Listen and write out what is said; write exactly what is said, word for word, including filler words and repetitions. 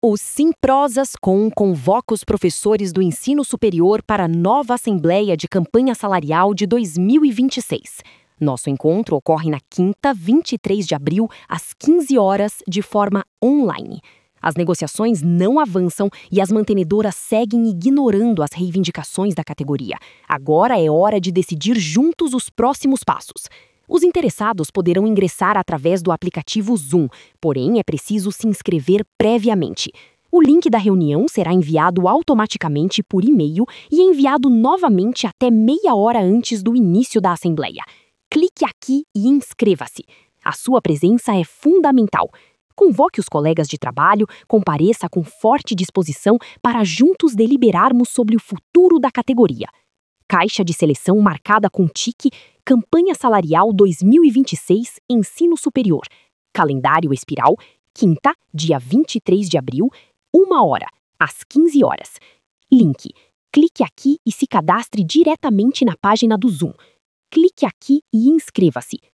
O Simprosas.com convoca os professores do ensino superior para a nova Assembleia de Campanha Salarial de dois mil e vinte e seis. Nosso encontro ocorre na quinta, vinte e três de abril, às quinze horas, de forma online. As negociações não avançam e as mantenedoras seguem ignorando as reivindicações da categoria. Agora é hora de decidir juntos os próximos passos. Os interessados poderão ingressar através do aplicativo Zoom, porém é preciso se inscrever previamente. O link da reunião será enviado automaticamente por e-mail e enviado novamente até meia hora antes do início da Assembleia. Clique aqui e inscreva-se. A sua presença é fundamental. Convoque os colegas de trabalho, compareça com forte disposição para juntos deliberarmos sobre o futuro da categoria. Caixa de seleção marcada com tique, Campanha Salarial dois mil e vinte e seis, Ensino Superior. Calendário espiral, quinta, dia vinte e três de abril, uma hora, às quinze horas. Link. Clique aqui e se cadastre diretamente na página do Zoom. Clique aqui e inscreva-se.